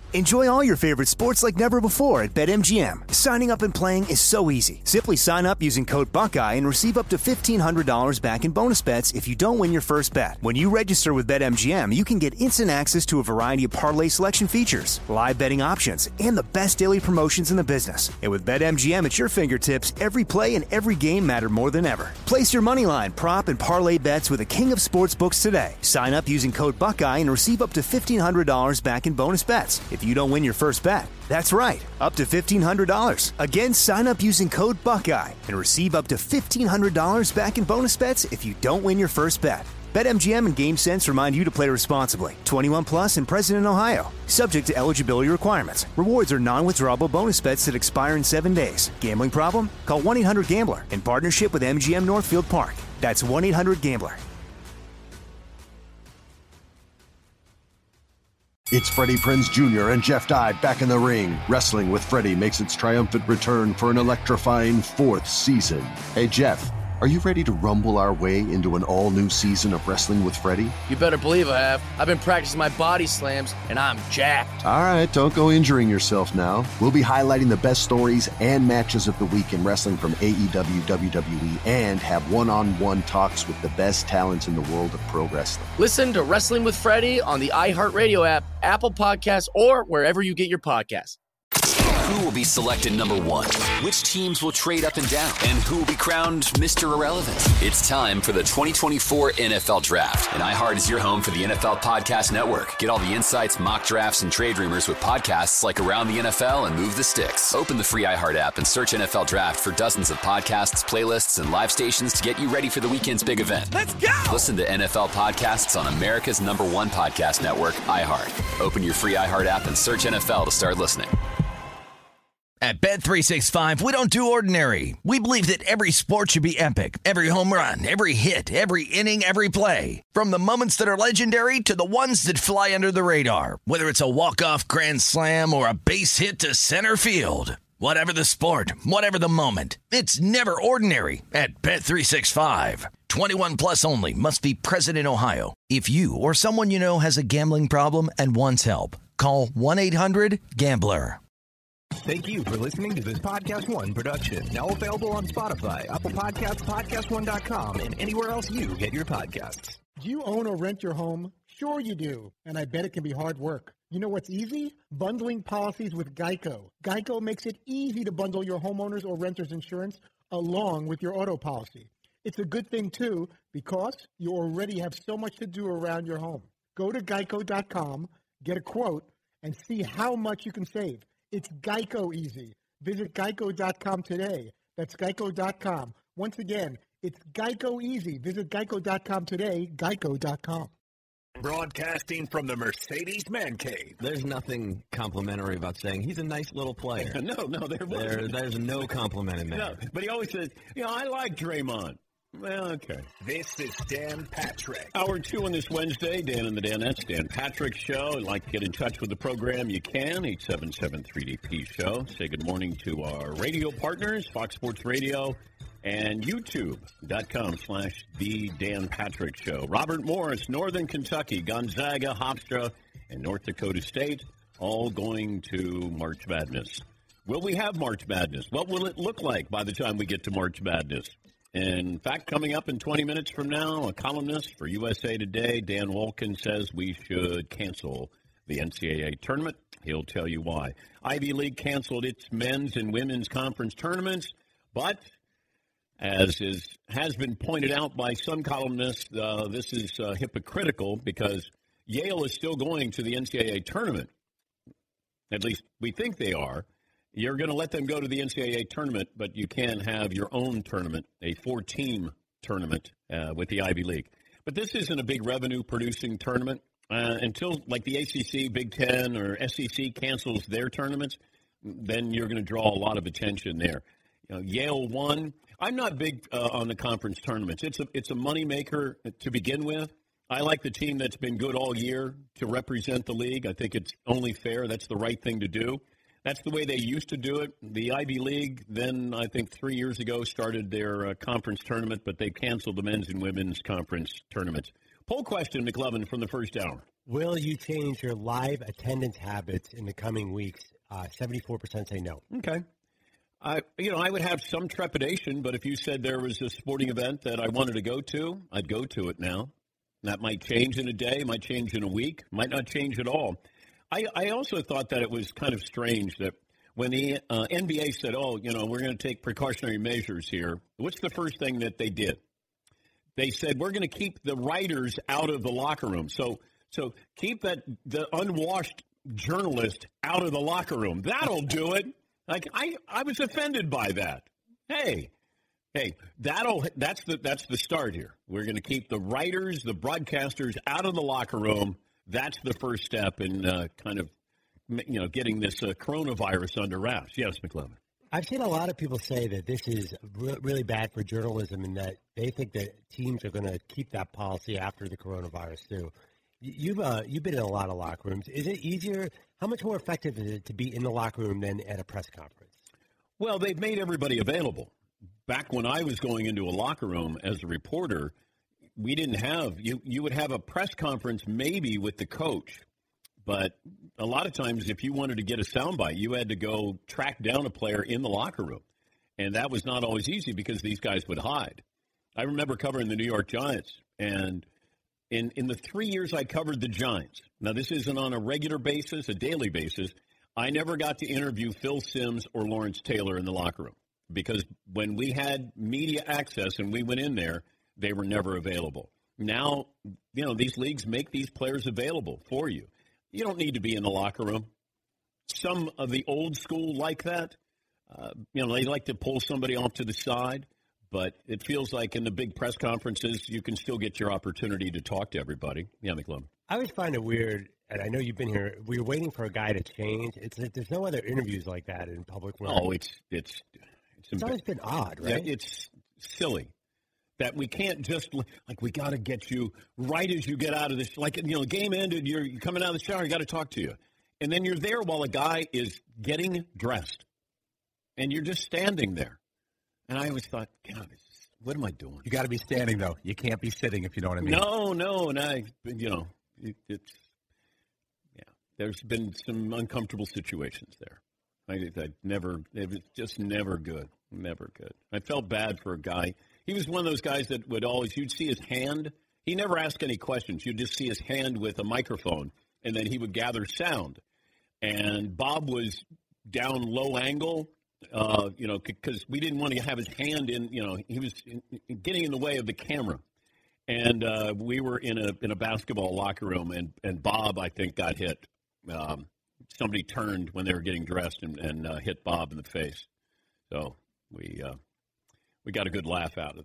Enjoy all your favorite sports like never before at BetMGM. Signing up and playing is so easy. Simply sign up using code Buckeye and receive up to $1,500 back in bonus bets if you don't win your first bet. When you register with BetMGM, you can get instant access to a variety of parlay selection features, live betting options, and the best daily promotions in the business. And with BetMGM at your fingertips, every play and every game matter more than ever. Place your moneyline, prop, and parlay bets with the king of sportsbooks today. Sign up using code Buckeye and receive up to $1,500 back in bonus bets if you don't win your first bet. That's right, up to $1,500. Again, sign up using code Buckeye and receive up to $1,500 back in bonus bets if you don't win your first bet. BetMGM and GameSense remind you to play responsibly. 21 plus and present in Ohio. Subject to eligibility requirements. Rewards are non-withdrawable bonus bets that expire in 7 days. Gambling problem? Call 1-800-GAMBLER in partnership with MGM Northfield Park. That's 1-800-GAMBLER. It's Freddie Prinze Jr. and Jeff Dye back in the ring. Wrestling with Freddie makes its triumphant return for an electrifying 4th season. Hey, Jeff, are you ready to rumble our way into an all-new season of Wrestling with Freddie? You better believe I have. I've been practicing my body slams, and I'm jacked. All right, don't go injuring yourself now. We'll be highlighting the best stories and matches of the week in wrestling from AEW, WWE, and have one-on-one talks with the best talents in the world of pro wrestling. Listen to Wrestling with Freddie on the iHeartRadio app, Apple Podcasts, or wherever you get your podcasts. Who will be selected number one? Which teams will trade up and down? And who will be crowned Mr. Irrelevant? It's time for the 2024 NFL Draft. And iHeart is your home for the NFL Podcast Network. Get all the insights, mock drafts, and trade rumors with podcasts like Around the NFL and Move the Sticks. Open the free iHeart app and search NFL Draft for dozens of podcasts, playlists, and live stations to get you ready for the weekend's big event. Let's go! Listen to NFL podcasts on America's #1 podcast network, iHeart. Open your free iHeart app and search NFL to start listening. At Bet365, we don't do ordinary. We believe that every sport should be epic. Every home run, every hit, every inning, every play. From the moments that are legendary to the ones that fly under the radar. Whether it's a walk-off grand slam or a base hit to center field. Whatever the sport, whatever the moment. It's never ordinary at Bet365. 21 plus only. Must be present in Ohio. If you or someone you know has a gambling problem and wants help, call 1-800-GAMBLER. Thank you for listening to this Podcast One production. Now available on Spotify, Apple Podcasts, PodcastOne.com, and anywhere else you get your podcasts. Do you own or rent your home? Sure you do, and I bet it can be hard work. You know what's easy? Bundling policies with Geico. Geico makes it easy to bundle your homeowner's or renter's insurance along with your auto policy. It's a good thing, too, because you already have so much to do around your home. Go to geico.com, get a quote, and see how much you can save. It's Geico easy. Visit geico.com today. That's geico.com. Once again, it's Geico easy. Visit geico.com today, geico.com. Broadcasting from the Mercedes Man Cave. There's nothing complimentary about saying he's a nice little player. There's no compliment in there. No, but he always says, I like Draymond. Well, okay. This is Dan Patrick. Hour 2 on this Wednesday. Dan and the Danettes, Dan Patrick Show. I'd like to get in touch with the program. You can, 877-3DP Show. Say good morning to our radio partners, Fox Sports Radio and YouTube.com/The Dan Patrick Show. Robert Morris, Northern Kentucky, Gonzaga, Hofstra, and North Dakota State, all going to March Madness. Will we have March Madness? What will it look like by the time we get to March Madness? In fact, coming up in 20 minutes from now, a columnist for USA Today, Dan Wolkin, says we should cancel the NCAA tournament. He'll tell you why. Ivy League canceled its men's and women's conference tournaments, but as has been pointed out by some columnists, this is hypocritical because Yale is still going to the NCAA tournament. At least we think they are. You're going to let them go to the NCAA tournament, but you can have your own tournament, a 4-team tournament with the Ivy League. But this isn't a big revenue-producing tournament. Until, like, the ACC, Big Ten, or SEC cancels their tournaments, then you're going to draw a lot of attention there. Yale won. I'm not big on the conference tournaments. It's a moneymaker to begin with. I like the team that's been good all year to represent the league. I think it's only fair. That's the right thing to do. That's the way they used to do it. The Ivy League then, I think 3 years ago, started their conference tournament, but they canceled the men's and women's conference tournaments. Poll question, McLovin, from the first hour. Will you change your live attendance habits in the coming weeks? 74% say no. Okay. I would have some trepidation, but if you said there was a sporting event that I wanted to go to, I'd go to it now. That might change in a day, might change in a week, might not change at all. I also thought that it was kind of strange that when the NBA said, we're going to take precautionary measures here, what's the first thing that they did? They said, we're going to keep the writers out of the locker room. So keep the unwashed journalist out of the locker room. That'll do it. Like, I was offended by that. Hey, that's the start here. We're going to keep the writers, the broadcasters out of the locker room. That's the first step in getting this coronavirus under wraps. Yes, McLovin. I've seen a lot of people say that this is really bad for journalism and that they think that teams are going to keep that policy after the coronavirus, too. You've been in a lot of locker rooms. Is it easier? How much more effective is it to be in the locker room than at a press conference? Well, they've made everybody available. Back when I was going into a locker room as a reporter, we didn't have you would have a press conference maybe with the coach. But a lot of times, if you wanted to get a soundbite, you had to go track down a player in the locker room. And that was not always easy because these guys would hide. I remember covering the New York Giants. And in the 3 years I covered the Giants, now this isn't on a regular basis, a daily basis, I never got to interview Phil Simms or Lawrence Taylor in the locker room. Because when we had media access and we went in there, they were never available. Now, these leagues make these players available for you. You don't need to be in the locker room. Some of the old school like that. They like to pull somebody off to the side, but it feels like in the big press conferences, you can still get your opportunity to talk to everybody. Yeah, McLovin. I always find it weird, and I know you've been here. We're waiting for a guy to change. It's like there's no other interviews like that in public. Oh, it's always been odd, right? Yeah, it's silly. That we can't just, we got to get you right as you get out of this. Game ended, you're coming out of the shower, you got to talk to you. And then you're there while a guy is getting dressed. And you're just standing there. And I always thought, God, what am I doing? You got to be standing, though. You can't be sitting, if you know what I mean. No. And there's been some uncomfortable situations there. It was just never good. Never good. I felt bad for a guy. He was one of those guys that you'd see his hand. He never asked any questions. You'd just see his hand with a microphone, and then he would gather sound. And Bob was down low angle, because we didn't want to have his hand in, he was getting in the way of the camera. And we were in a basketball locker room, and Bob, I think, got hit. Somebody turned when they were getting dressed and hit Bob in the face. So we got a good laugh out of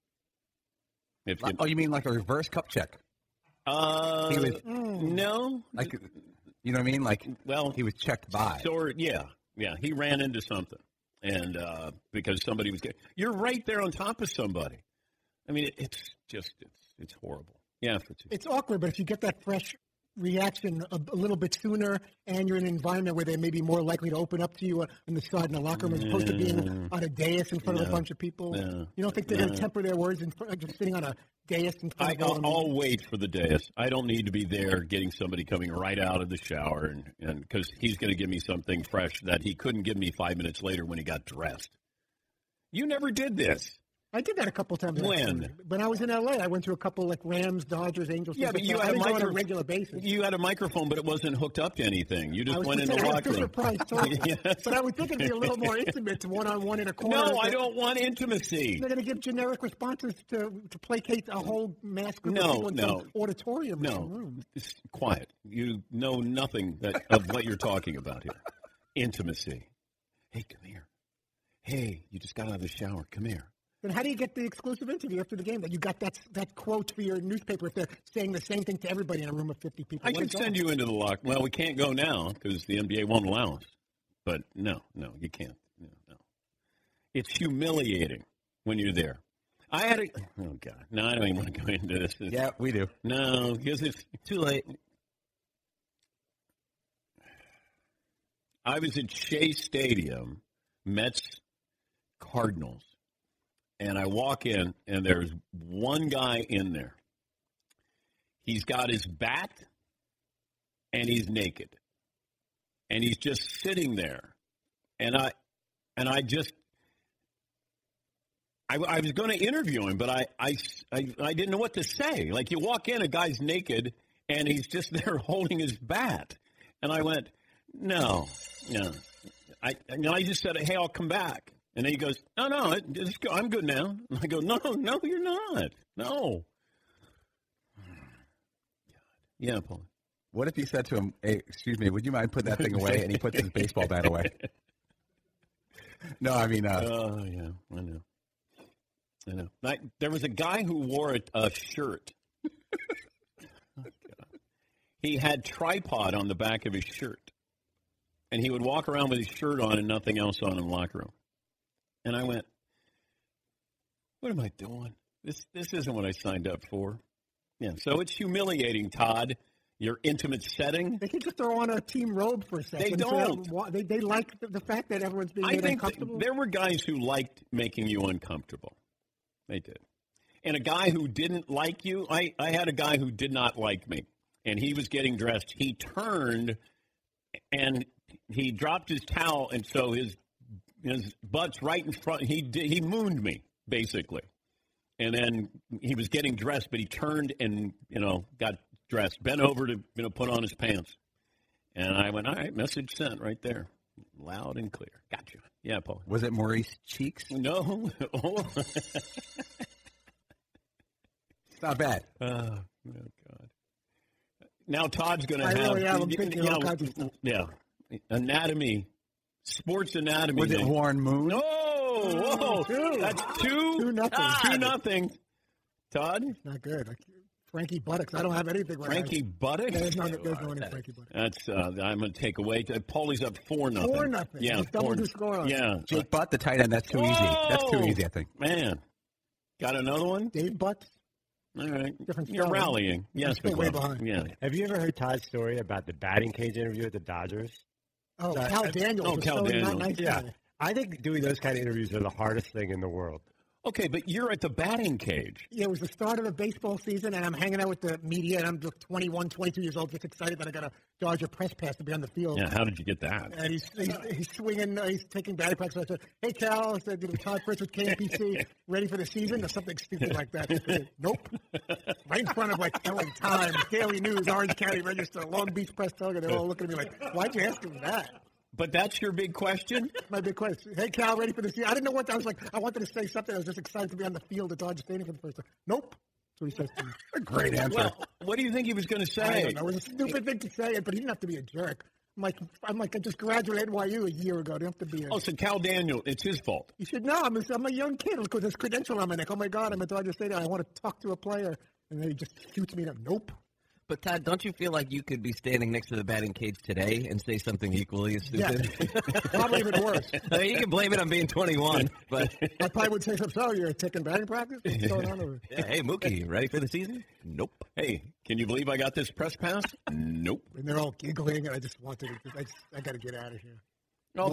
that. You mean like a reverse cup check? No. Like, you know what I mean? Like, he was checked by. Yeah. He ran into something, and because somebody was getting. You're right there on top of somebody. I mean, it's horrible. Yeah, it's awkward, but if you get that fresh reaction a little bit sooner, and you're in an environment where they may be more likely to open up to you on the side in the locker room as opposed to being on a dais in front of a bunch of people. You don't think they're going to temper their words in front, just sitting on a dais in front of I'll wait for the dais. I don't need to be there getting somebody coming right out of the shower and because he's going to give me something fresh that he couldn't give me 5 minutes later when he got dressed. You never did this. I did that a couple times. When? When I was in L.A., I went to a couple Rams, Dodgers, Angels. Yeah, but you had on a regular basis. You had a microphone, but it wasn't hooked up to anything. You just went in the locker room. Yes. But I was thinking it'd be a little more intimate, one-on-one in a corner. No, I don't want intimacy. They're going to give generic responses to placate a whole mass group of people in some auditorium room. It's quiet. You know nothing of what you're talking about here. Intimacy. Hey, come here. Hey, you just got out of the shower. Come here. Then how do you get the exclusive interview after the game that you got that quote for your newspaper if they're saying the same thing to everybody in a room of 50 people? I could send you into the locker. Well, we can't go now because the NBA won't allow us. But no, you can't. No. It's humiliating when you're there. Oh, God. No, I don't even want to go into this. Yeah, we do. No, because it's too late. I was at Shea Stadium, Mets Cardinals. And I walk in, and there's one guy in there. He's got his bat, and he's naked. And he's just sitting there. And I was going to interview him, but I didn't know what to say. Like, you walk in, a guy's naked, and he's just there holding his bat. And I went, no. I just said, hey, I'll come back. And then he goes, no, I'm good now. And I go, no, you're not. No. Yeah, Paul. What if you said to him, hey, excuse me, would you mind putting that thing away? And he puts his baseball bat away. No, I mean. Oh, yeah, I know. There was a guy who wore a shirt. He had tripod on the back of his shirt. And he would walk around with his shirt on and nothing else on in the locker room. And I went, what am I doing? This isn't what I signed up for. Yeah, so it's humiliating, Todd, your intimate setting. They can just throw on a team robe for a second. They don't. They like the fact that everyone's being made uncomfortable. There were guys who liked making you uncomfortable. They did. And a guy who didn't like you, I had a guy who did not like me, and he was getting dressed. He turned, and he dropped his towel, and so his butt's right in front. He mooned me, basically. And then he was getting dressed, but he turned and, got dressed, bent over to, put on his pants. And I went, all right, message sent right there. Loud and clear. Gotcha. Yeah, Paul. Was it Maurice Cheeks? No. It's not bad. Oh, God. Now Todd's going to have. Really am. I'm thinking all kinds of stuff. Yeah. Anatomy. Sports anatomy. Was it Warren Moon? No. Whoa. That's 2-0. 2-0. Todd? Not good. Frankie Buttocks. I don't have anything right Frankie Buttocks? There's no any Frankie Buttocks. That's, I'm going to take away. Paulie's up 4-0. 4-0. Yeah. Double the score. Yeah. Jake Butt, the tight end. That's too easy. That's too easy, I think. Man. Got another one? Dave Butts. All right. Different You're spelling. rallying. Yes, Stay way behind. Yeah. Have you ever heard Todd's story about the batting cage interview at the Dodgers? Oh, Cal Daniels. Oh, Cal Daniels. Nice Yeah. guy. I think doing those kind of interviews are the hardest thing in the world. Okay, but you're at the batting cage. Yeah, it was the start of the baseball season, and I'm hanging out with the media, and I'm just 21, 22 years old, just excited that I got a Dodger press pass to be on the field. Yeah, how did you get that? And he's swinging, he's taking batting practice. I said, hey, Cal, I said, Todd Fritz with KMPC, ready for the season? Or something stupid like that. Said, nope. Right in front of, LA Times, Daily News, Orange County Register, Long Beach Press Telegram. They're all looking at me like, why'd you ask him that? But that's your big question? My big question. Hey, Cal, ready for the season? I didn't know what I was like. I wanted to say something. I was just excited to be on the field at Dodger Stadium for the first time. Nope. That's what he says to me. A great answer. Well, what do you think he was going to say? I don't know. It was a stupid thing to say, but he didn't have to be a jerk. I'm like, I just graduated NYU a year ago. I don't have to be a... Oh, so Cal Daniel, it's his fault. You should know. I'm a young kid. Look, there's credential on my neck. Oh, my God, I'm at Dodger Stadium. I want to talk to a player. And then he just shoots me up. Nope. But, Todd, don't you feel like you could be standing next to the batting cage today and say something equally as stupid? Yeah. Probably even worse. I mean, you can blame it on being 21, but... I probably would say something. So, you're taking batting practice? What's going on over here? Yeah, hey, Mookie, ready for the season? Nope. Hey, can you believe I got this press pass? Nope. And they're all giggling, and I just wanted to... I got to get out of here. Oh,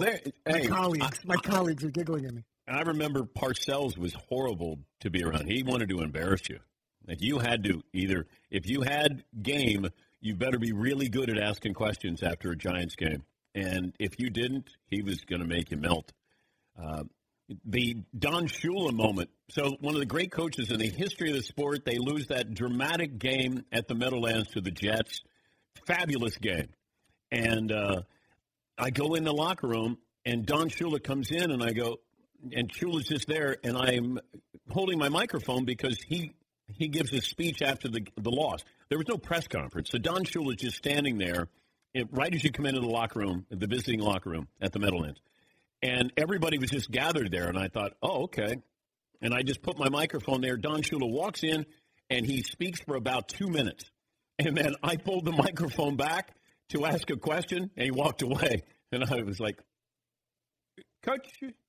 my colleagues are giggling at me. I remember Parcells was horrible to be around. He wanted to embarrass you. Like you had to either, if you had game, you better be really good at asking questions after a Giants game. And if you didn't, he was going to make you melt. The Don Shula moment. So one of the great coaches in the history of the sport, they lose that dramatic game at the Meadowlands to the Jets. Fabulous game. And I go in the locker room, and Don Shula comes in, and I go, and Shula's just there, and I'm holding my microphone because he gives a speech after the loss. There was no press conference. So Don Shula is just standing there right as you come into the locker room, the visiting locker room at the Meadowlands. And everybody was just gathered there. And I thought, oh, okay. And I just put my microphone there. Don Shula walks in, and he speaks for about 2 minutes. And then I pulled the microphone back to ask a question, and he walked away. And I was like, Coach,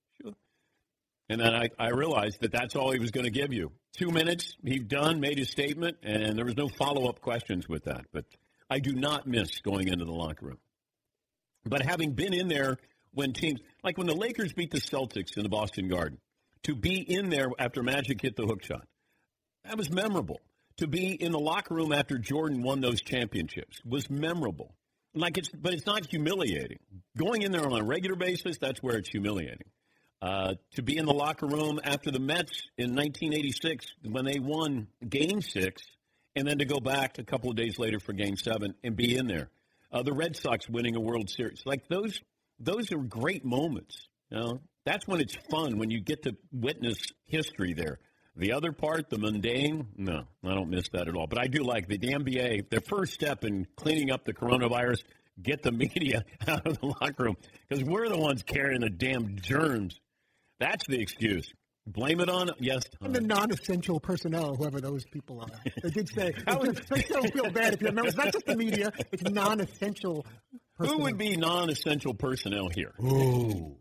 and then I realized that that's all he was going to give you. 2 minutes, he'd done, made his statement, and there was no follow-up questions with that. But I do not miss going into the locker room. But having been in there when teams, like when the Lakers beat the Celtics in the Boston Garden, to be in there after Magic hit the hook shot, that was memorable. to be in the locker room after Jordan won those championships was memorable. But it's not humiliating. Going in there on a regular basis, that's where it's humiliating. To be in the locker room after the Mets in 1986 when they won Game 6, and then to go back a couple of days later for Game 7 and be in there. The Red Sox winning a World Series. Like, those are great moments. You know? That's when it's fun, when you get to witness history there. The other part, the mundane, no, I don't miss that at all. But I do like the NBA, their first step in cleaning up the coronavirus, get the media out of the locker room. Because we're the ones carrying the damn germs. That's the excuse. Blame it on, yes. And the non-essential personnel, whoever those people are. They did say, they still feel bad if you remember. It's not just the media, it's non-essential personnel. Who would be non-essential personnel here? Ooh.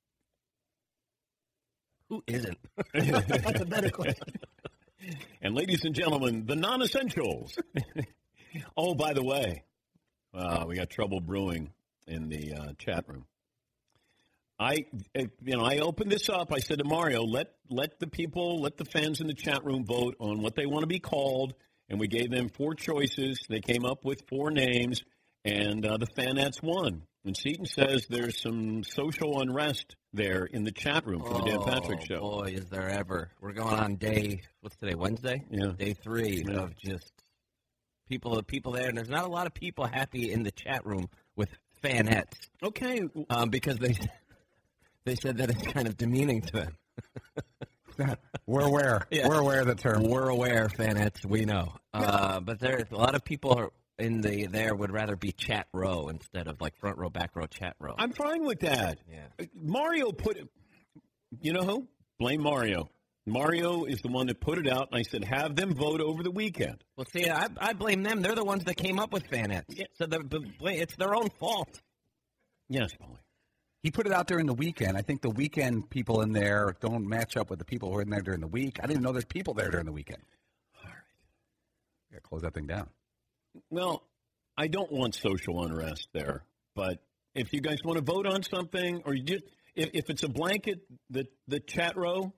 Who isn't? That's a better question. And ladies and gentlemen, the non-essentials. Oh, by the way, we got trouble brewing in the chat room. I opened this up. I said to Mario, let the fans in the chat room vote on what they want to be called, and we gave them 4 choices. They came up with 4 names, and the Fanettes won. And Seton says there's some social unrest there in the chat room for the Dan Patrick Show. Oh, boy, is there ever. We're going on day, what's today, Wednesday? Yeah. Day 3 of just people there, and there's not a lot of people happy in the chat room with Fanettes. Okay. Because they said that it's kind of demeaning to them. We're aware. Yeah. We're aware of the term. We're aware, Fanettes. We know. But there's a lot of people there would rather be chat row instead of like front row, back row, chat row. I'm fine with that. Yeah. Mario put it. You know who? Blame Mario. Mario is the one that put it out, and I said, have them vote over the weekend. Well, see, I blame them. They're the ones that came up with Fanettes. Yeah. So it's their own fault. Yes, Paulie. He put it out during the weekend. I think the weekend people in there don't match up with the people who are in there during the week. I didn't even know there's people there during the weekend. All right. Got to close that thing down. Well, I don't want social unrest there, but if you guys want to vote on something, or if it's a blanket, the chat row,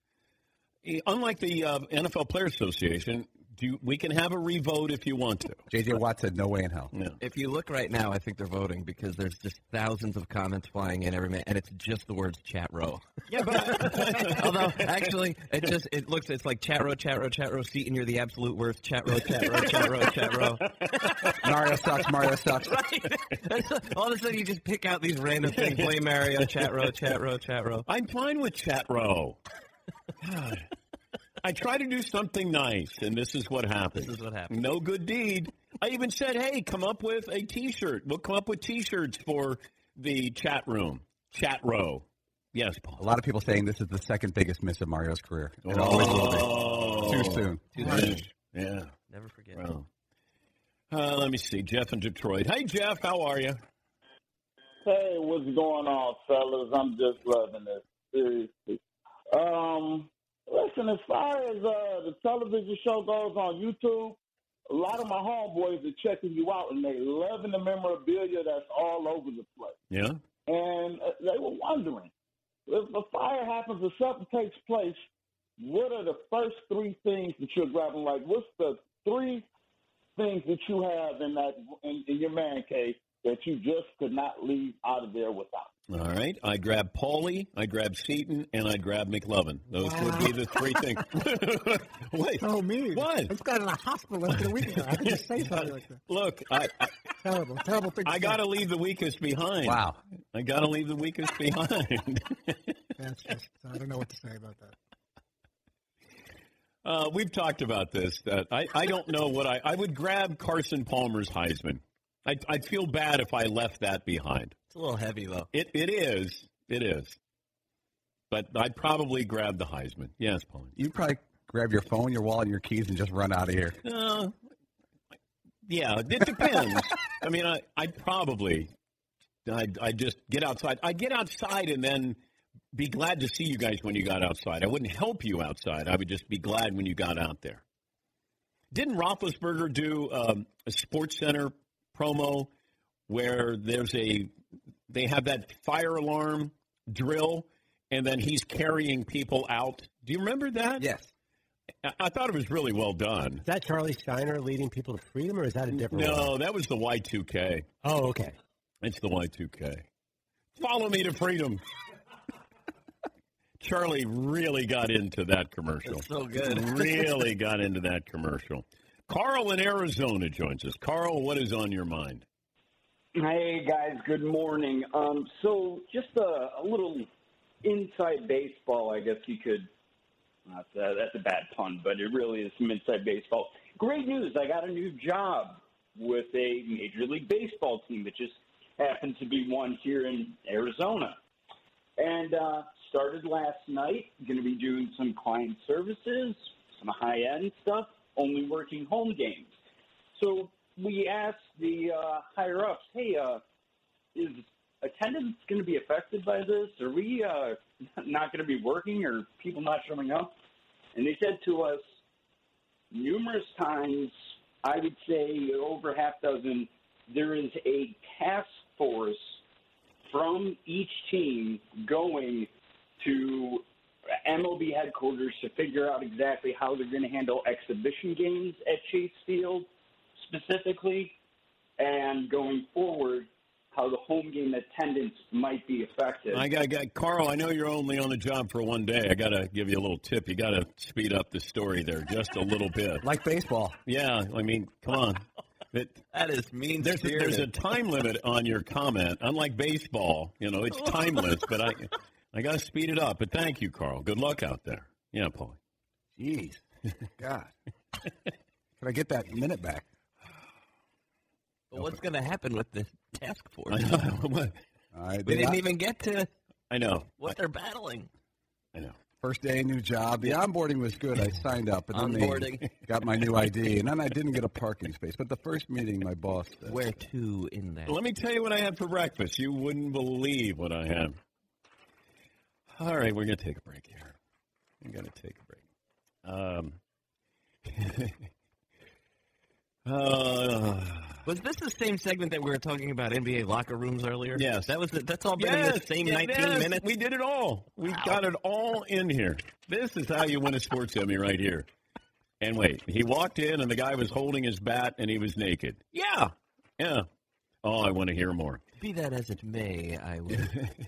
unlike the NFL Players Association, we can have a revote if you want to. J.J. Watt said no way in hell. Yeah. If you look right now, I think they're voting because there's just thousands of comments flying in every minute, and it's just the words chat row. Yeah, but although actually, it's like chat row, Seton, you're the absolute worst. Chat row, chat row. Mario sucks. Right. All of a sudden, you just pick out these random things. Blame Mario, chat row. I'm fine with chat row. God. I try to do something nice, and this is what happens. No good deed. I even said, hey, come up with a T-shirt. We'll come up with T-shirts for the chat room. Chat row. Yes, Paul. A lot of people saying this is the second biggest miss of Mario's career. It always will be. Too soon. Yeah. Never forget. Well, let me see. Jeff in Detroit. Hey, Jeff. How are you? Hey, what's going on, fellas? I'm just loving this. Seriously. Listen, as far as the television show goes on YouTube, a lot of my homeboys are checking you out, and they loving the memorabilia that's all over the place. Yeah. And they were wondering, if a fire happens or something takes place, what are the first 3 things that you're grabbing? Like, what's the 3 things that you have in your man cave that you just could not leave out of there without? All right. I grab Paulie, I grab Seton, and I grab McLovin. Those would be the 3 things. Wait. So mean. What? I just got in a hospital after the weekend. I could just say something like that. Look, terrible thing. I got to leave the weakest behind. Wow. I got to leave the weakest behind. That's just, I don't know what to say about that. We've talked about this. I don't know what I would grab Carson Palmer's Heisman. I'd feel bad if I left that behind. It's a little heavy, though. It is. But I'd probably grab the Heisman. Yes, Paul. You'd probably grab your phone, your wallet, and your keys and just run out of here. Yeah, it depends. I mean, I'd just get outside. I'd get outside and then be glad to see you guys when you got outside. I wouldn't help you outside. I would just be glad when you got out there. Didn't Roethlisberger do a Sports Center promo where they have that fire alarm drill, and then he's carrying people out? Do you remember that? Yes. I thought it was really well done. Is that Charlie Steiner leading people to freedom, or is that a different one? No, that was the Y2K. Oh, okay. It's the Y2K. Follow me to freedom. Charlie really got into that commercial. It's so good. Really got into that commercial. Carl in Arizona joins us. Carl, what is on your mind? Hey, guys. Good morning. So just a little inside baseball, I guess you could. That's a bad pun, but it really is some inside baseball. Great news. I got a new job with a Major League Baseball team that just happens to be one here in Arizona. And started last night. Going to be doing some client services, some high-end stuff, only working home games. So we asked the higher-ups, hey, is attendance going to be affected by this? Are we not going to be working, or people not showing up? And they said to us numerous times, I would say over half dozen, there is a task force from each team going to MLB headquarters to figure out exactly how they're going to handle exhibition games at Chase Field specifically, and going forward, how the home game attendance might be affected. Carl, I know you're only on the job for one day. I got to give you a little tip. You got to speed up the story there just a little bit. Like baseball. Yeah, I mean, come on. That is mean. There's a time limit on your comment. Unlike baseball, it's timeless, but I got to speed it up. But thank you, Carl. Good luck out there. Yeah, Paulie. Jeez. God. Can I get that minute back? But what's going to happen with the task force? We didn't even get to I know what they're battling. I know. First day, new job. The onboarding was good. I signed up. And then they got my new ID. And then I didn't get a parking space. But the first meeting, my boss said. Where to in that? Let me tell you what I had for breakfast. You wouldn't believe what I had. All right, we're going to take a break here. We're going to take a break. Was this the same segment that we were talking about NBA locker rooms earlier? Yes. That's all been in the same 19 minutes? We did it all. We got it all in here. This is how you win a sports Emmy right here. And wait, he walked in and the guy was holding his bat and he was naked. Yeah. Oh, I want to hear more. Be that as it may, I will.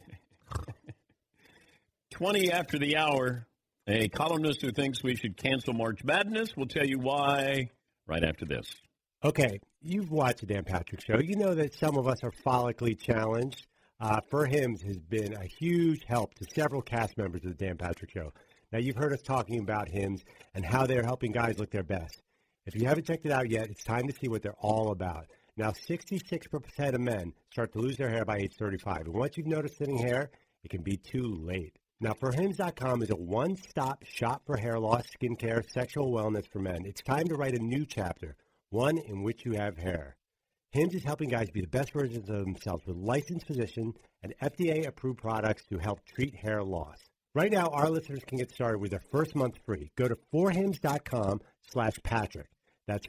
20 after the hour, a columnist who thinks we should cancel March Madness will tell you why right after this. Okay, you've watched the Dan Patrick Show. You know that some of us are follically challenged. For Hims has been a huge help to several cast members of the Dan Patrick Show. Now, you've heard us talking about Hims and how they're helping guys look their best. If you haven't checked it out yet, it's time to see what they're all about. Now, 66% of men start to lose their hair by age 35. And once you've noticed thinning hair, it can be too late. Now, ForHims.com is a one-stop shop for hair loss, skincare, sexual wellness for men. It's time to write a new chapter, one in which you have hair. Hims is helping guys be the best versions of themselves with licensed physicians and FDA-approved products to help treat hair loss. Right now, our listeners can get started with their first month free. Go to forhims.com/Patrick. That's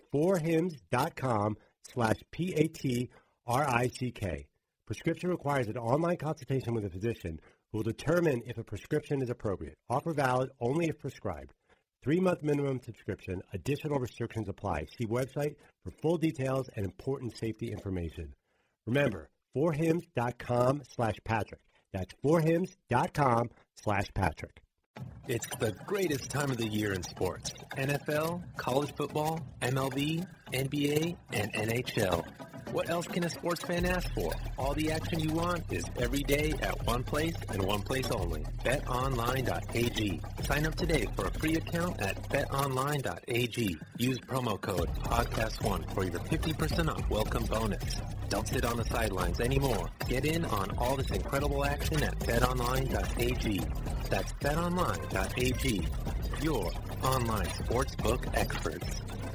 forhims.com/PATRICK. Prescription requires an online consultation with a physician who will determine if a prescription is appropriate. Offer valid only if prescribed. 3-month minimum subscription. Additional restrictions apply. See website for full details and important safety information. Remember, forhims.com/Patrick. That's forhims.com/Patrick. It's the greatest time of the year in sports. NFL, college football, MLB, NBA, and NHL. What else can a sports fan ask for? All the action you want is every day at one place and one place only. BetOnline.ag. Sign up today for a free account at BetOnline.ag. Use promo code PODCAST1 for your 50% off welcome bonus. Don't sit on the sidelines anymore. Get in on all this incredible action at BetOnline.ag. That's BetOnline.ag. Your online sportsbook experts.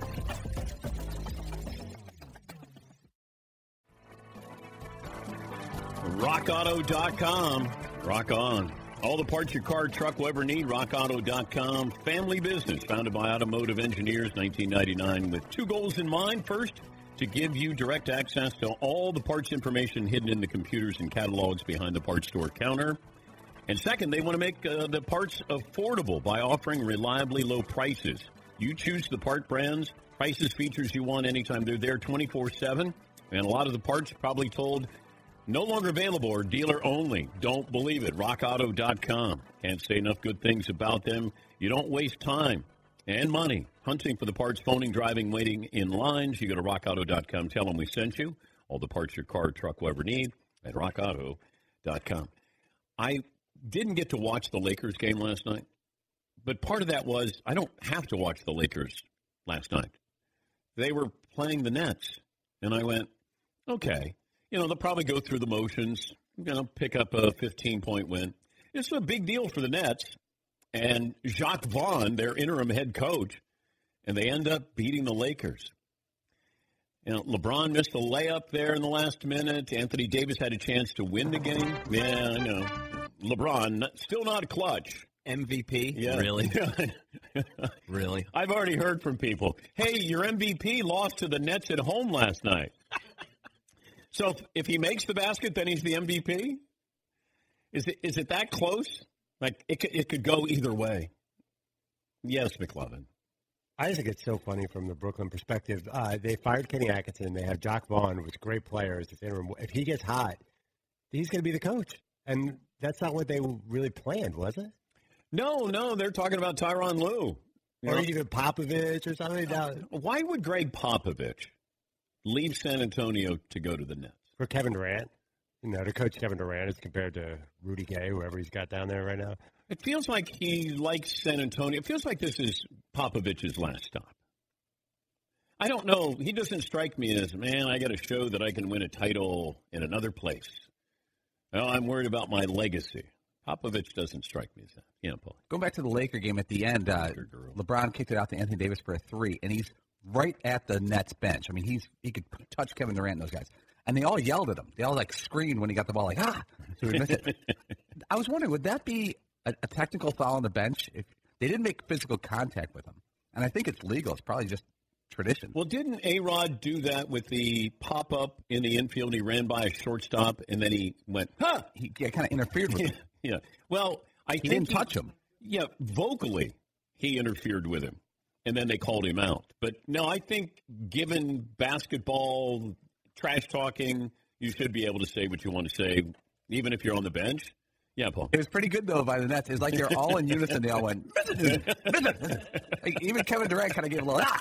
RockAuto.com. Rock on. All the parts your car or truck will ever need, RockAuto.com. Family business founded by automotive engineers, 1999, with 2 goals in mind. First, to give you direct access to all the parts information hidden in the computers and catalogs behind the parts store counter. And second, they want to make the parts affordable by offering reliably low prices. You choose the part brands, prices, features you want anytime. They're there 24/7. And a lot of the parts probably told no longer available or dealer only. Don't believe it. RockAuto.com. Can't say enough good things about them. You don't waste time and money hunting for the parts, phoning, driving, waiting in lines. You go to RockAuto.com. Tell them we sent you. All the parts your car or truck will ever need at RockAuto.com. I didn't get to watch the Lakers game last night, but part of that was I don't have to watch the Lakers last night. They were playing the Nets, and I went, okay, they'll probably go through the motions, pick up a 15-point win. It's a big deal for the Nets and Jacques Vaughn, their interim head coach, and they end up beating the Lakers. LeBron missed a layup there in the last minute. Anthony Davis had a chance to win the game. Yeah, I know. LeBron, still not clutch. MVP? Yeah. Really? Really? I've already heard from people, hey, your MVP lost to the Nets at home last night. So if he makes the basket, then he's the MVP? Is it that close? Like, it could go either way. Yes, McLovin. I just think it's so funny from the Brooklyn perspective. They fired Kenny Atkinson. They have Jacques Vaughn, which great players. If he gets hot, he's going to be the coach. And that's not what they really planned, was it? No. They're talking about Tyronn Lue. Or even Popovich or something. Why would Greg Popovich leave San Antonio to go to the Nets? For Kevin Durant. To coach Kevin Durant as compared to Rudy Gay, whoever he's got down there right now. It feels like he likes San Antonio. It feels like this is Popovich's last stop. I don't know. He doesn't strike me as, man, I got to show that I can win a title in another place. Well, I'm worried about my legacy. Popovich doesn't strike me as that. Paul. Going back to the Laker game at the end, LeBron kicked it out to Anthony Davis for a three, and he's right at the Nets bench. I mean, he could touch Kevin Durant and those guys. And they all yelled at him. They all, screamed when he got the ball, so he missed it. I was wondering, would that be a technical foul on the bench if they didn't make physical contact with him? And I think it's legal. It's probably just tradition. Well, didn't A-Rod do that with the pop-up in the infield? He ran by a shortstop, and then he went, He kind of interfered with him. Yeah. Well, he didn't touch him. Yeah, vocally, he interfered with him, and then they called him out. But, no, I think given basketball trash talking, you should be able to say what you want to say, even if you're on the bench. Yeah, Paul. It was pretty good, though, by the Nets. It was like they're all in unison. They all went, even Kevin Durant kind of gave a little,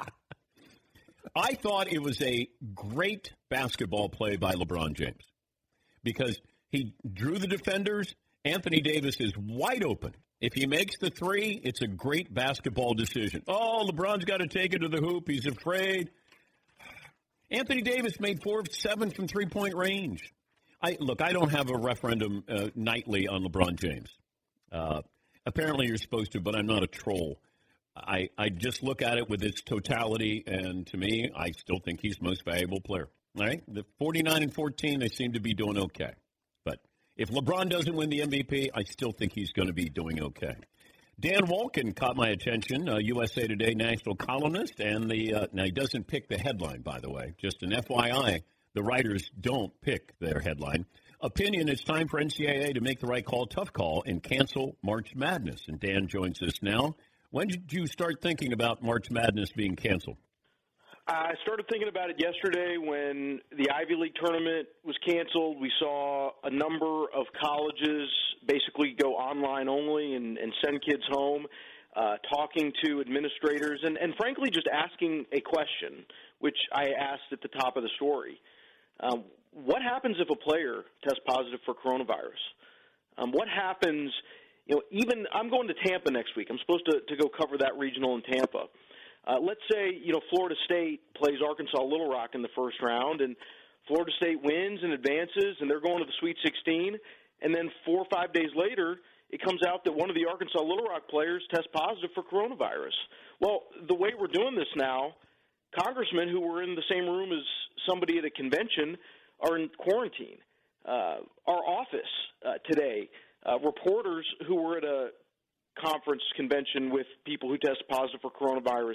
I thought it was a great basketball play by LeBron James because he drew the defenders. Anthony Davis is wide open. If he makes the three, it's a great basketball decision. Oh, LeBron's got to take it to the hoop. He's afraid. Anthony Davis made 4 of 7 from three-point range. I don't have a referendum nightly on LeBron James. Apparently you're supposed to, but I'm not a troll. I just look at it with its totality, and to me, I still think he's the most valuable player. All right? The 49-14, they seem to be doing okay. But if LeBron doesn't win the MVP, I still think he's going to be doing okay. Dan Wolken caught my attention, USA Today national columnist, and now he doesn't pick the headline, by the way. Just an FYI, the writers don't pick their headline. Opinion, it's time for NCAA to make the right call, tough call, and cancel March Madness. And Dan joins us now. When did you start thinking about March Madness being canceled? I started thinking about it yesterday when the Ivy League tournament was canceled. We saw a number of colleges basically go online only and send kids home, talking to administrators and frankly just asking a question, which I asked at the top of the story. What happens if a player tests positive for coronavirus? What happens, even I'm going to Tampa next week. I'm supposed to go cover that regional in Tampa. Let's say, Florida State plays Arkansas Little Rock in the first round, and Florida State wins and advances, and they're going to the Sweet 16, and then 4 or 5 days later, it comes out that one of the Arkansas Little Rock players tests positive for coronavirus. Well, the way we're doing this now, congressmen who were in the same room as somebody at a convention are in quarantine. Our office today, reporters who were at a conference convention with people who test positive for coronavirus,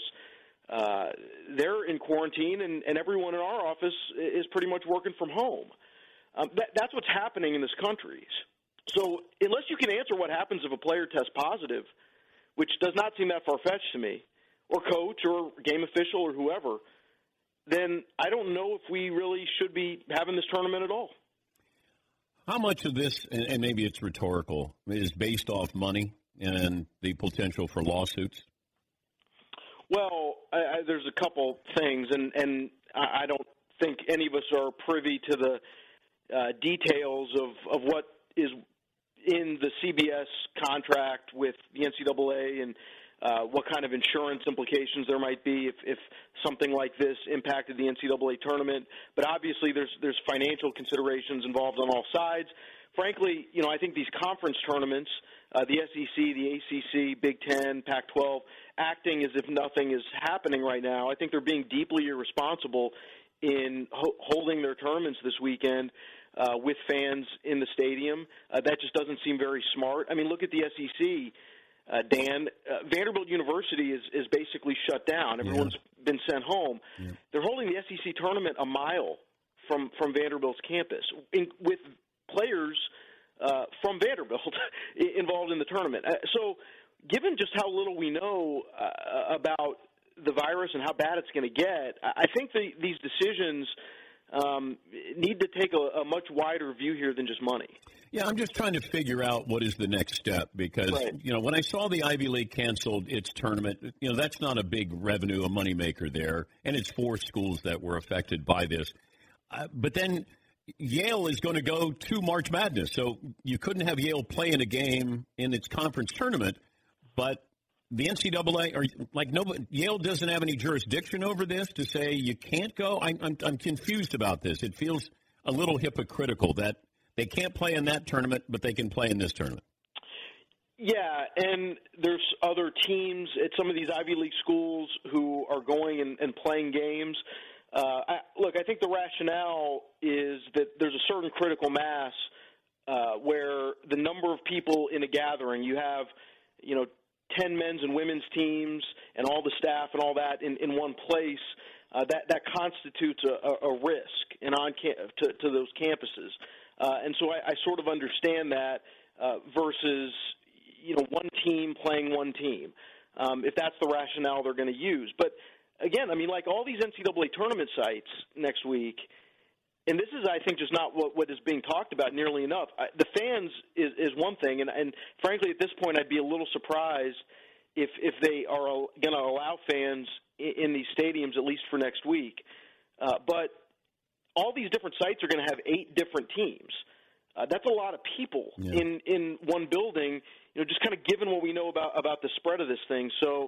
they're in quarantine, and everyone in our office is pretty much working from home. That's what's happening in this country. So unless you can answer what happens if a player tests positive, which does not seem that far-fetched to me, or coach or game official or whoever, then I don't know if we really should be having this tournament at all. How much of this, and maybe it's rhetorical, is based off money and the potential for lawsuits? Well, there's a couple things, and I don't think any of us are privy to the details of what is in the CBS contract with the NCAA and what kind of insurance implications there might be if something like this impacted the NCAA tournament. But obviously there's financial considerations involved on all sides. Frankly, I think these conference tournaments, the SEC, the ACC, Big Ten, Pac-12, acting as if nothing is happening right now, I think they're being deeply irresponsible in holding their tournaments this weekend with fans in the stadium. That just doesn't seem very smart. I mean, look at the SEC, Dan. Vanderbilt University is basically shut down. Everyone's been sent home. Yeah. They're holding the SEC tournament a mile from Vanderbilt's campus with players from Vanderbilt involved in the tournament. So given just how little we know about the virus and how bad it's going to get, I think these decisions need to take a much wider view here than just money. Yeah, I'm just trying to figure out what is the next step because, when I saw the Ivy League canceled its tournament, that's not a big revenue, a moneymaker there, and it's 4 schools that were affected by this. But then Yale is going to go to March Madness, so you couldn't have Yale play in a game in its conference tournament, but the NCAA, Yale doesn't have any jurisdiction over this to say you can't go. I'm confused about this. It feels a little hypocritical that they can't play in that tournament, but they can play in this tournament. Yeah, and there's other teams at some of these Ivy League schools who are going and playing games. I think the rationale is that there's a certain critical mass where the number of people in a gathering, you have, 10 men's and women's teams and all the staff and all that in one place, that constitutes a risk to those campuses. And so I sort of understand that versus, one team playing one team, if that's the rationale they're going to use. But, again, like all these NCAA tournament sites next week, and this is, I think, just not what is being talked about nearly enough. The fans is one thing, and frankly, at this point, I'd be a little surprised if they are going to allow fans in these stadiums, at least for next week. But all these different sites are going to have 8 different teams. That's a lot of people in one building, just kind of given what we know about the spread of this thing. So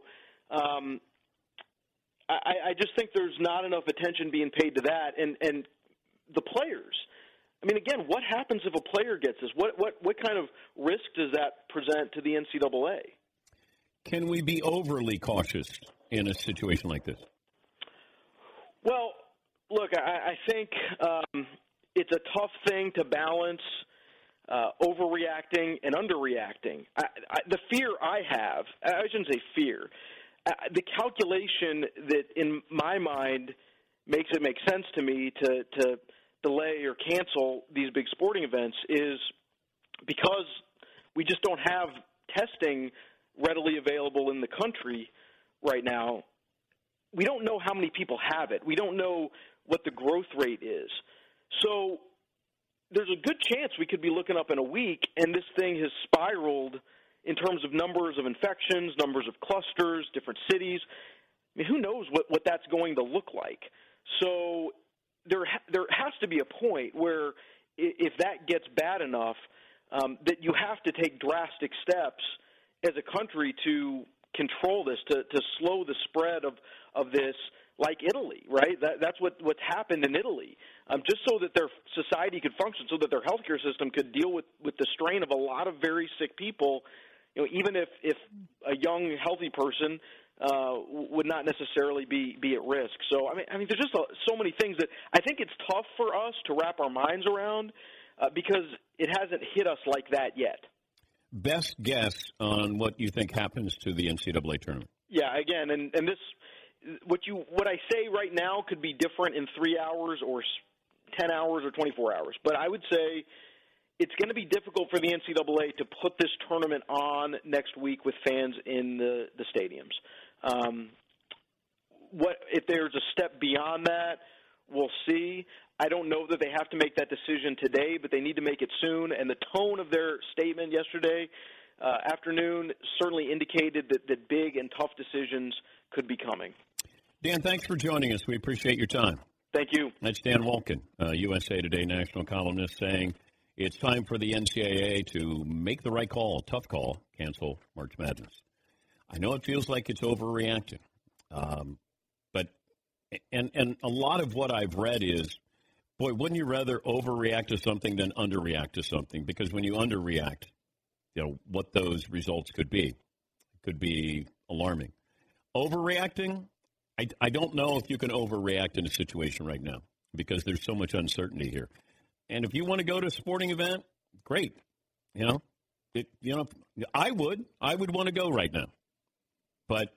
I just think there's not enough attention being paid to that. And the players, again, what happens if a player gets this? What kind of risk does that present to the NCAA? Can we be overly cautious in a situation like this? Well, look, I think it's a tough thing to balance overreacting and underreacting. The fear I have, I shouldn't say fear, the calculation that in my mind makes it make sense to me to delay or cancel these big sporting events is because we just don't have testing readily available in the country right now. We don't know how many people have it. We don't know what the growth rate is. So there's a good chance we could be looking up in a week and this thing has spiraled in terms of numbers of infections, numbers of clusters, different cities. Who knows what that's going to look like? So there has to be a point where if that gets bad enough that you have to take drastic steps as a country to control this, to slow the spread of this, like Italy, right? That's what's happened in Italy, just so that their society could function, so that their healthcare system could deal with the strain of a lot of very sick people, even if a young, healthy person would not necessarily be at risk. So, there's just so many things that I think it's tough for us to wrap our minds around because it hasn't hit us like that yet. Best guess on what you think happens to the NCAA tournament? Yeah, again, and this what I say right now could be different in 3 hours or 10 hours or 24 hours. But I would say it's going to be difficult for the NCAA to put this tournament on next week with fans in the stadiums. What if there's a step beyond that? We'll see. I don't know that they have to make that decision today, but they need to make it soon. And the tone of their statement yesterday afternoon certainly indicated that big and tough decisions could be coming. Dan, thanks for joining us. We appreciate your time. Thank you. That's Dan Wolken, USA Today national columnist, saying it's time for the NCAA to make the right call, tough call, cancel March Madness. I know it feels like it's overreacting, but a lot of what I've read is, boy, wouldn't you rather overreact to something than underreact to something? Because when you underreact, what those results could be alarming. Overreacting, I don't know if you can overreact in a situation right now because there's so much uncertainty here. And if you want to go to a sporting event, great. I would want to go right now. But,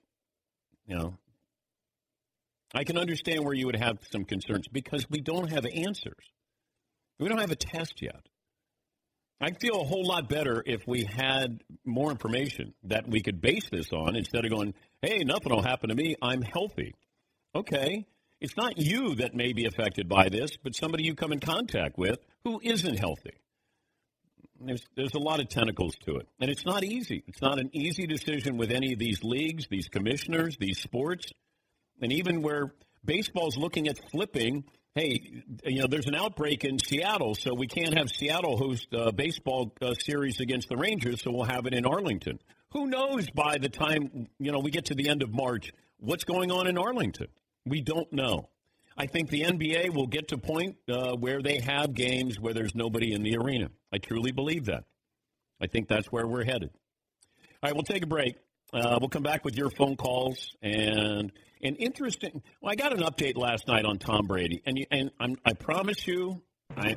I can understand where you would have some concerns because we don't have answers. We don't have a test yet. I'd feel a whole lot better if we had more information that we could base this on instead of going, hey, nothing will happen to me. I'm healthy. Okay. It's not you that may be affected by this, but somebody you come in contact with who isn't healthy. There's a lot of tentacles to it. And it's not easy. It's not an easy decision with any of these leagues, these commissioners, these sports. And even where baseball's looking at flipping, hey, there's an outbreak in Seattle, so we can't have Seattle host a baseball series against the Rangers, so we'll have it in Arlington. Who knows by the time, we get to the end of March, what's going on in Arlington? We don't know. I think the NBA will get to a point where they have games where there's nobody in the arena. I truly believe that. I think that's where we're headed. All right, we'll take a break. We'll come back with your phone calls and interesting. Well, I got an update last night on Tom Brady, and I promise you, I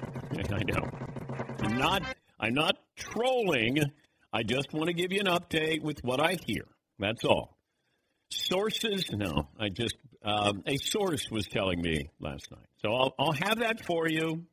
know, I'm not trolling. I just want to give you an update with what I hear. That's all. Sources? No, a source was telling me last night. So I'll have that for you.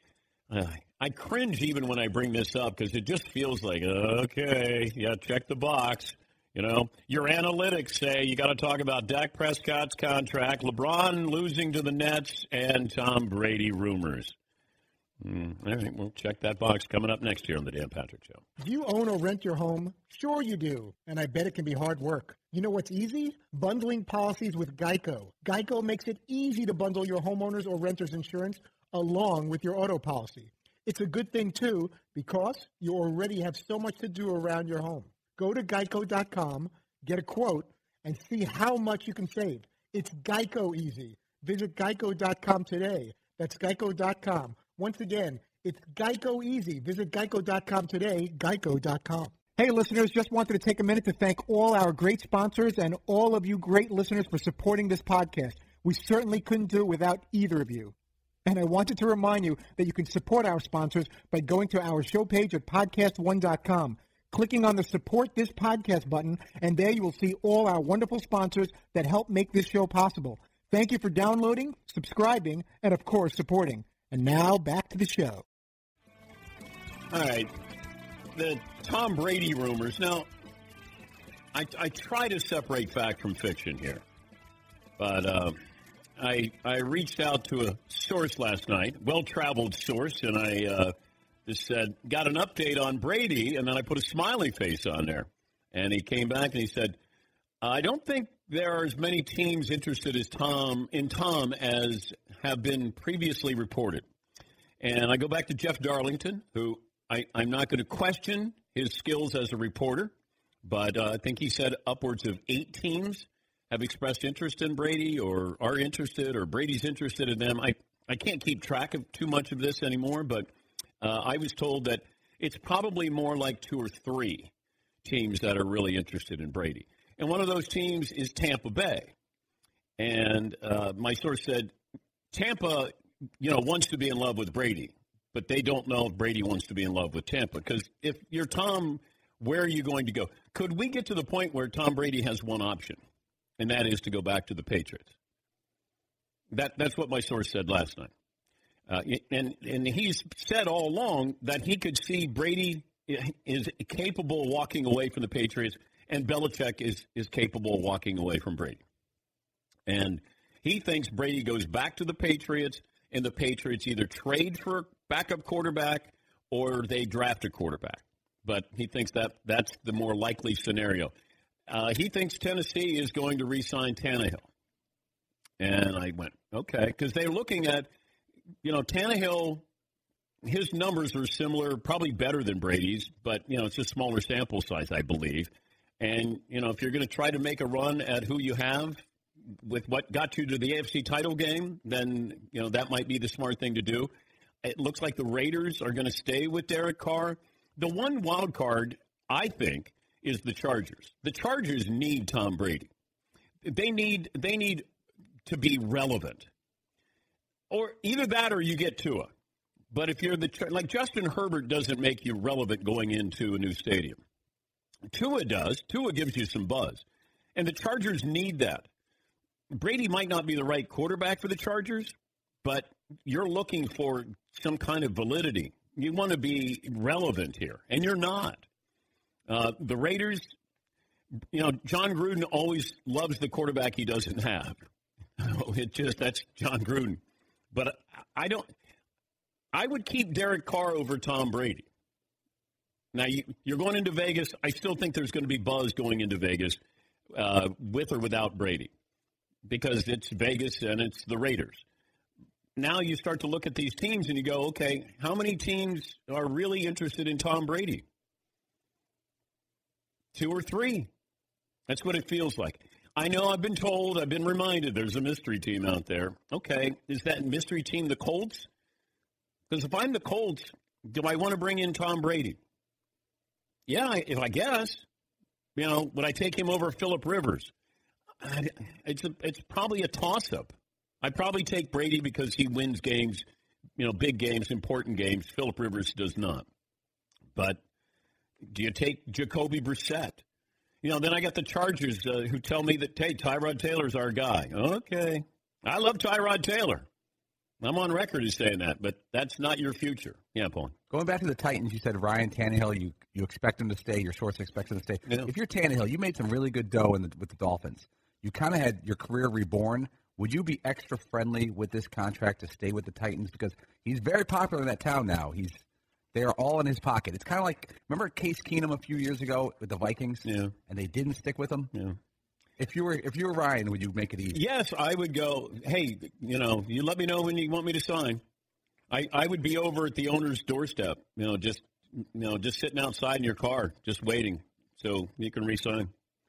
I cringe even when I bring this up because it just feels like, okay, yeah, check the box. Your analytics say you got to talk about Dak Prescott's contract, LeBron losing to the Nets, and Tom Brady rumors. All right, we'll check that box coming up next year on the Dan Patrick Show. Do you own or rent your home? Sure you do, and I bet it can be hard work. You know what's easy? Bundling policies with Geico. Geico makes it easy to bundle your homeowner's or renter's insurance along with your auto policy. It's a good thing, too, because you already have so much to do around your home. Go to geico.com, get a quote, and see how much you can save. It's Geico easy. Visit geico.com today. That's geico.com. Once again, it's Geico easy. Visit geico.com today, geico.com. Hey, listeners, just wanted to take a minute to thank all our great sponsors and all of you great listeners for supporting this podcast. We certainly couldn't do it without either of you. And I wanted to remind you that you can support our sponsors by going to our show page at podcast1.com. Clicking on the Support This Podcast button, and there you will see all our wonderful sponsors that help make this show possible. Thank you for downloading, subscribing, and, of course, supporting. And now, back to the show. All right. The Tom Brady rumors. Now, I try to separate fact from fiction here. But I reached out to a source last night, well-traveled source, and I just said, got an update on Brady, and then I put a smiley face on there. And he came back and he said, I don't think there are as many teams interested in Tom as have been previously reported. And I go back to Jeff Darlington, who I'm not going to question his skills as a reporter, but I think he said upwards of 8 teams have expressed interest in Brady or are interested or Brady's interested in them. I can't keep track of too much of this anymore, but I was told that it's probably more like 2 or 3 teams that are really interested in Brady. And one of those teams is Tampa Bay. And my source said Tampa, wants to be in love with Brady, but they don't know if Brady wants to be in love with Tampa. Because if you're Tom, where are you going to go? Could we get to the point where Tom Brady has one option, and that is to go back to the Patriots? That's what my source said last night. And he's said all along that he could see Brady is capable of walking away from the Patriots, and Belichick is capable of walking away from Brady. And he thinks Brady goes back to the Patriots, and the Patriots either trade for a backup quarterback or they draft a quarterback. But he thinks that's the more likely scenario. He thinks Tennessee is going to re-sign Tannehill. And I went, okay, because they're looking at, Tannehill, his numbers are similar, probably better than Brady's, but, it's a smaller sample size, I believe. And, if you're going to try to make a run at who you have with what got you to the AFC title game, then, that might be the smart thing to do. It looks like the Raiders are going to stay with Derek Carr. The one wild card, I think, is the Chargers. The Chargers need Tom Brady. They need to be relevant. Or either that or you get Tua. But if you're like Justin Herbert doesn't make you relevant going into a new stadium. Tua does. Tua gives you some buzz. And the Chargers need that. Brady might not be the right quarterback for the Chargers, but you're looking for some kind of validity. You want to be relevant here, and you're not. The Raiders, John Gruden always loves the quarterback he doesn't have. That's John Gruden. But I would keep Derek Carr over Tom Brady. Now, you're going into Vegas. I still think there's going to be buzz going into Vegas with or without Brady because it's Vegas and it's the Raiders. Now you start to look at these teams and you go, okay, how many teams are really interested in Tom Brady? 2 or 3. That's what it feels like. I know I've been told, I've been reminded there's a mystery team out there. Okay, is that mystery team the Colts? Because if I'm the Colts, do I want to bring in Tom Brady? Yeah, I guess. Would I take him over Phillip Rivers? It's probably a toss-up. I'd probably take Brady because he wins games, big games, important games. Phillip Rivers does not. But do you take Jacoby Brissett? Then I got the Chargers who tell me that, hey, Tyrod Taylor's our guy. Okay. I love Tyrod Taylor. I'm on record as saying that, but that's not your future. Yeah, Paul. Going back to the Titans, you said Ryan Tannehill, you expect him to stay. Your source expects him to stay. Yeah. If you're Tannehill, you made some really good dough with the Dolphins. You kind of had your career reborn. Would you be extra friendly with this contract to stay with the Titans? Because he's very popular in that town now. They are all in his pocket. It's kind of like, remember Case Keenum a few years ago with the Vikings? Yeah. And they didn't stick with him? Yeah. If you were Ryan, would you make it easy? Yes, I would go, hey, you let me know when you want me to sign. I would be over at the owner's doorstep, just sitting outside in your car, just waiting so you can re-sign.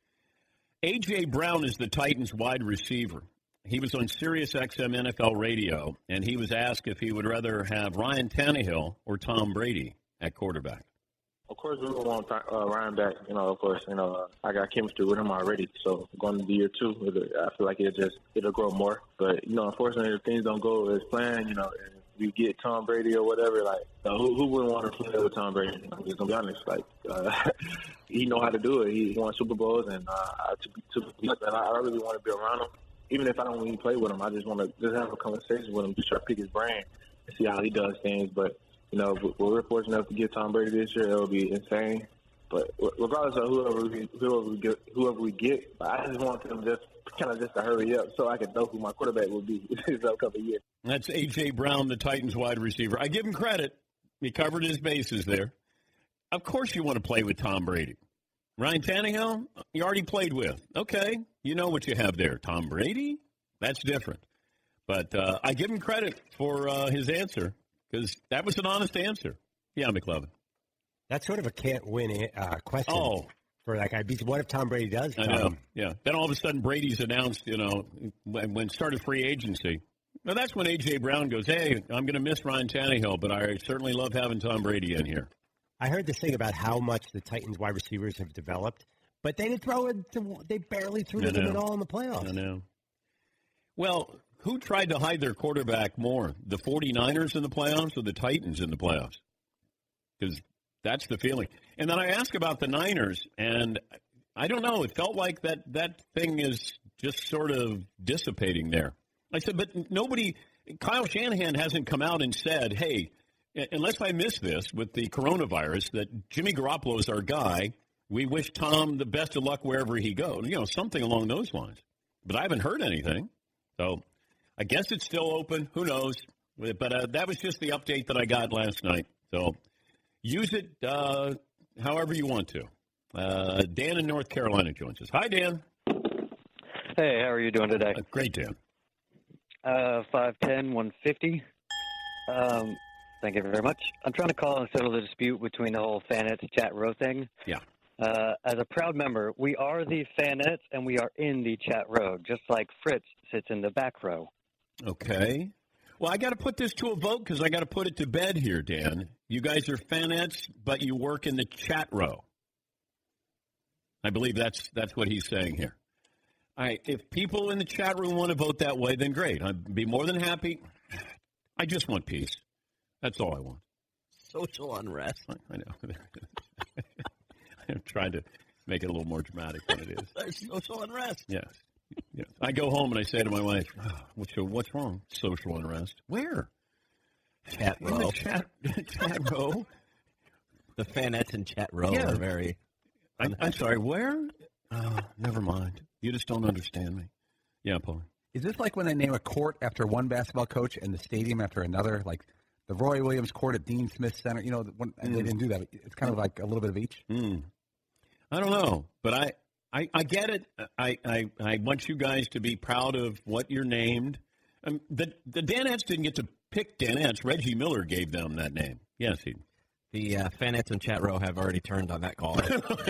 A.J. Brown is the Titans wide receiver. He was on Sirius XM NFL radio, and he was asked if he would rather have Ryan Tannehill or Tom Brady at quarterback. Of course, we would want Ryan back. Of course, I got chemistry with him already. So going into year 2, I feel like it'll grow more. But unfortunately, if things don't go as planned, if we get Tom Brady or whatever, who wouldn't want to play with Tom Brady? I'm just gonna be honest. He know how to do it. He won Super Bowls, and I really want to be around him. Even if I don't even play with him, I just want to just have a conversation with him, just try to pick his brain and see how he does things. But we're fortunate enough to get Tom Brady this year. It'll be insane. But regardless of whoever we get, I just want them just to hurry up so I can know who my quarterback will be this upcoming year. That's A.J. Brown, the Titans wide receiver. I give him credit. He covered his bases there. Of course you want to play with Tom Brady. Ryan Tannehill, you already played with. Okay, you know what you have there. Tom Brady, that's different. But I give him credit for his answer because that was an honest answer. Yeah, McLovin. That's sort of a can't-win question for that guy. Because what if Tom Brady does come? I know, yeah. Then all of a sudden Brady's announced, when started free agency. Now that's when A.J. Brown goes, hey, I'm going to miss Ryan Tannehill, but I certainly love having Tom Brady in here. I heard this thing about how much the Titans wide receivers have developed, but they didn't throw it. They barely threw to them at all in the playoffs. I know. Well, who tried to hide their quarterback more, the 49ers in the playoffs or the Titans in the playoffs? Because that's the feeling. And then I asked about the Niners, and I don't know. It felt like that thing is just sort of dissipating there. I said, but nobody Kyle Shanahan hasn't come out and said, hey, unless I miss this with the coronavirus, that Jimmy Garoppolo is our guy. We wish Tom the best of luck wherever he goes. Something along those lines. But I haven't heard anything. So I guess it's still open. Who knows? But that was just the update that I got last night. So use it however you want to. Dan in North Carolina joins us. Hi, Dan. Hey, how are you doing today? Great, Dan. 5'10", 150. Thank you very much. I'm trying to call and settle the dispute between the whole Fanettes chat row thing. Yeah. As a proud member, we are the Fanettes, and we are in the chat row, just like Fritz sits in the back row. Okay. Well, I got to put this to a vote because I got to put it to bed here, Dan. You guys are Fanettes, but you work in the chat row. I believe that's what he's saying here. All right, if people in the chat room want to vote that way, then great. I'd be more than happy. I just want peace. That's all I want. Social unrest. I know. I'm trying to make it a little more dramatic than it is. There's social unrest. Yes. Yes. I go home and I say to my wife, what's wrong? Social unrest. Where? Chat row. In the chat row. The Fanettes in chat row are very... I'm sorry, where? Oh, never mind. You just don't understand me. Yeah, Paul. Is this like when they name a court after one basketball coach and the stadium after another? Like the Roy Williams Court at Dean Smith Center? They didn't do that. It's kind of like a little bit of each. I don't know, but I get it. I want you guys to be proud of what you're named. The Danettes didn't get to pick Danettes. Reggie Miller gave them that name. Yes, The Fanettes in chat row have already turned on that call.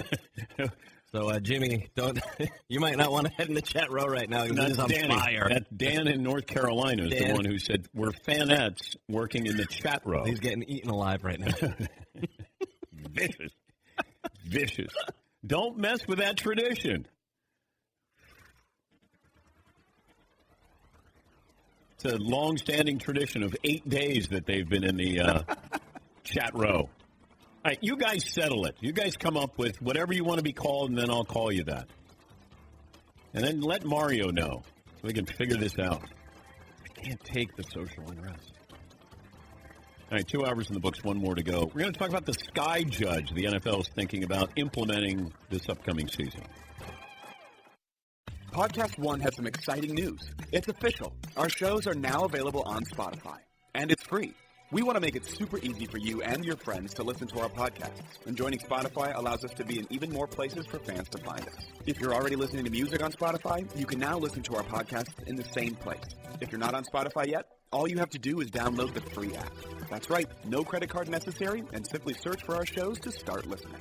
So, Jimmy, you might not want to head in the chat row right now. He's on fire. That's Dan in North Carolina is the one who said, we're Fanettes working in the chat row. He's getting eaten alive right now. Vicious. Don't mess with that tradition. It's a long-standing tradition of 8 days that they've been in the chat row. All right, you guys settle it. You guys come up with whatever you want to be called, and then I'll call you that. And then let Mario know so we can figure this out. I can't take the social unrest. All right, 2 hours in the books, one more to go. We're going to talk about the Sky Judge the NFL is thinking about implementing this upcoming season. Podcast One has some exciting news. It's official. Our shows are now available on Spotify, and it's free. We want to make it super easy for you and your friends to listen to our podcasts, and joining Spotify allows us to be in even more places for fans to find us. If you're already listening to music on Spotify, you can now listen to our podcasts in the same place. If you're not on Spotify yet, all you have to do is download the free app. That's right, no credit card necessary, and simply search for our shows to start listening.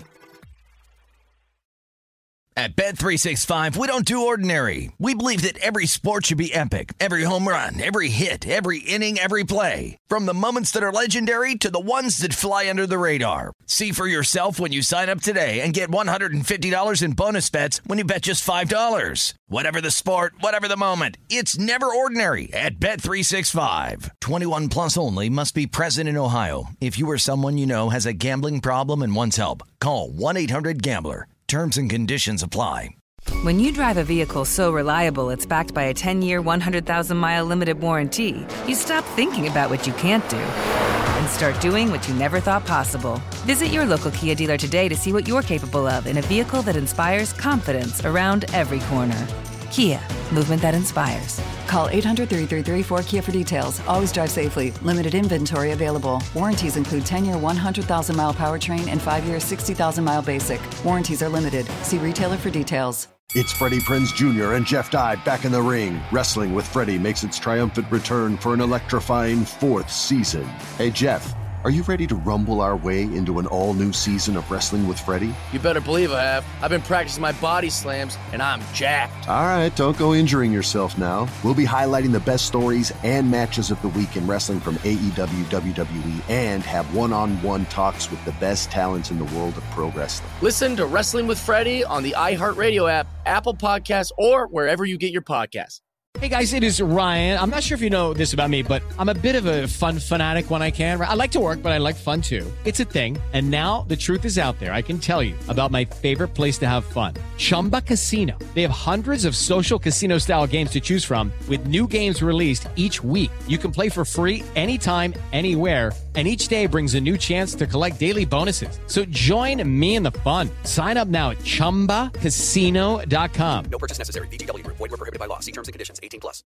At Bet365, we don't do ordinary. We believe that every sport should be epic. Every home run, every hit, every inning, every play. From the moments that are legendary to the ones that fly under the radar. See for yourself when you sign up today and get $150 in bonus bets when you bet just $5. Whatever the sport, whatever the moment, it's never ordinary at Bet365. 21 plus only. Must be present in Ohio. If you or someone you know has a gambling problem and wants help, call 1-800-GAMBLER. Terms and conditions apply. When you drive a vehicle so reliable it's backed by a 10-year, 100,000-mile limited warranty, you stop thinking about what you can't do and start doing what you never thought possible. Visit your local Kia dealer today to see what you're capable of in a vehicle that inspires confidence around every corner. Kia, movement that inspires. Call 800-333-4KIA for details. Always drive safely. Limited inventory available. Warranties include 10-year, 100,000-mile powertrain and 5-year, 60,000-mile basic. Warranties are limited. See retailer for details. It's Freddie Prinze Jr. and Jeff Dye back in the ring. Wrestling with Freddie makes its triumphant return for an electrifying 4th season. Hey, Jeff, are you ready to rumble our way into an all-new season of Wrestling with Freddie? You better believe I have. I've been practicing my body slams, and I'm jacked. All right, don't go injuring yourself now. We'll be highlighting the best stories and matches of the week in wrestling from AEW, WWE, and have one-on-one talks with the best talents in the world of pro wrestling. Listen to Wrestling with Freddie on the iHeartRadio app, Apple Podcasts, or wherever you get your podcasts. Hey, guys, it is Ryan. I'm not sure if you know this about me, but I'm a bit of a fun fanatic when I can. I like to work, but I like fun, too. It's a thing. And now the truth is out there. I can tell you about my favorite place to have fun. Chumba Casino. They have hundreds of social casino-style games to choose from with new games released each week. You can play for free anytime, anywhere, and each day brings a new chance to collect daily bonuses. So join me in the fun. Sign up now at ChumbaCasino.com. No purchase necessary. VGW Group. Void where prohibited by law. See terms and conditions. 18+.